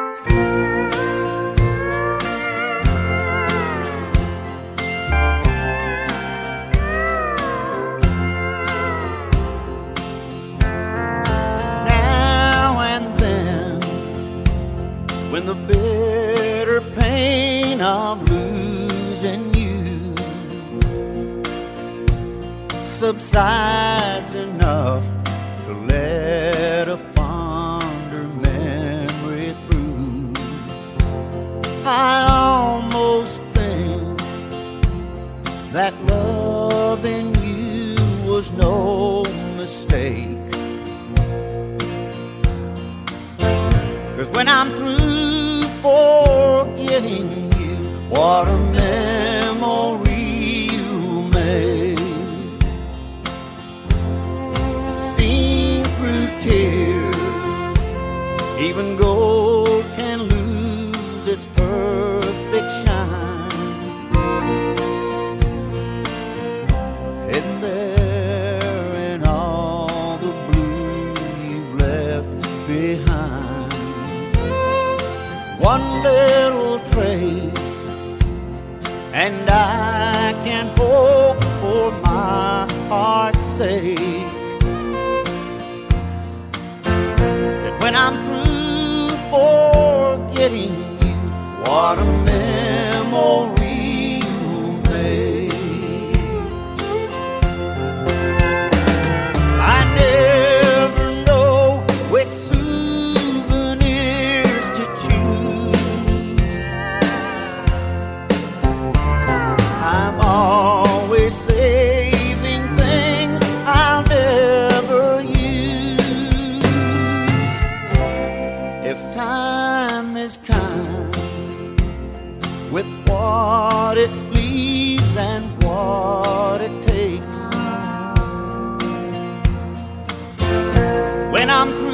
When the bitter pain of losing you subsides enough to let a fonder memory through, I almost think that loving you was no mistake. 'Cause when I'm through forgetting you, what a memory you made. Seen through tears, even gold can lose its perfect shine. Hidden there in all the blue you've left behind, one little trace, and I can hope for my heart's sake that when I'm through forgetting you, what a memory you made. I never know which souvenirs to choose. I'm always saving things I'll never use. If time is kind with what it leaves and what it takes, when I'm through